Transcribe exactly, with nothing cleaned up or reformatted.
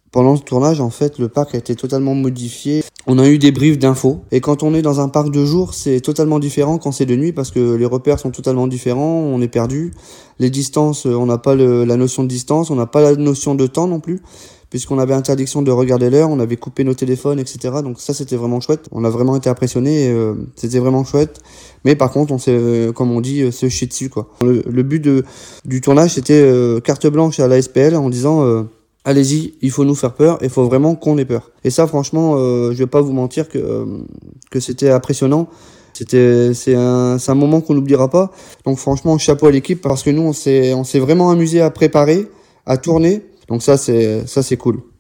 Pendant ce tournage, en fait, le parc a été totalement modifié. On a eu des briefs d'infos. Et quand on est dans un parc de jour, c'est totalement différent quand c'est de nuit parce que les repères sont totalement différents, on est perdu. Les distances, on n'a pas le, la notion de distance, on n'a pas la notion de temps non plus, puisqu'on avait interdiction de regarder l'heure, on avait coupé nos téléphones, et cetera. Donc ça, c'était vraiment chouette. On a vraiment été impressionnés, et, euh, c'était vraiment chouette. Mais par contre, on s'est, euh, comme on dit, euh, se chier dessus, quoi. Le, le but de, du tournage, c'était euh, carte blanche à la S P L en disant... Euh, allez-y, il faut nous faire peur, il faut vraiment qu'on ait peur. Et ça, franchement, euh, je vais pas vous mentir que euh, que c'était impressionnant. C'était, c'est un, c'est un moment qu'on n'oubliera pas. Donc franchement, chapeau à l'équipe parce que nous, on s'est, on s'est vraiment amusé à préparer, à tourner. Donc ça, c'est, ça, c'est cool.